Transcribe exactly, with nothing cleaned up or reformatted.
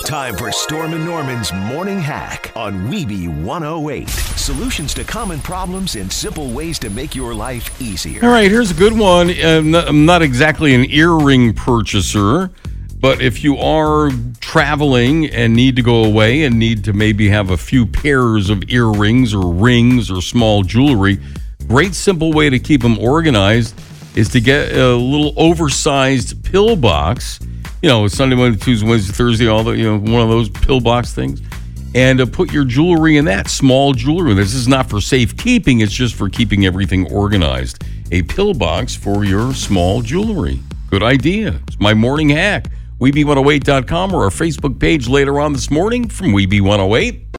Time for Storm and Norman's Morning Hack on Weeby one oh eight. Solutions to common problems and simple ways to make your life easier. All right, here's a good one. I'm not, I'm not exactly an earring purchaser, but if you are traveling and need to go away and need to maybe have a few pairs of earrings or rings or small jewelry, great simple way to keep them organized is to get a little oversized pill box. You know, Sunday, Monday, Tuesday, Wednesday, Thursday, all the, you know, one of those pill box things. And uh, put your jewelry in that, small jewelry. This is not for safekeeping, it's just for keeping everything organized. A pill box for your small jewelry. Good idea. It's my morning hack. Weeby one oh eight dot com or our Facebook page later on this morning from Weeby one oh eight.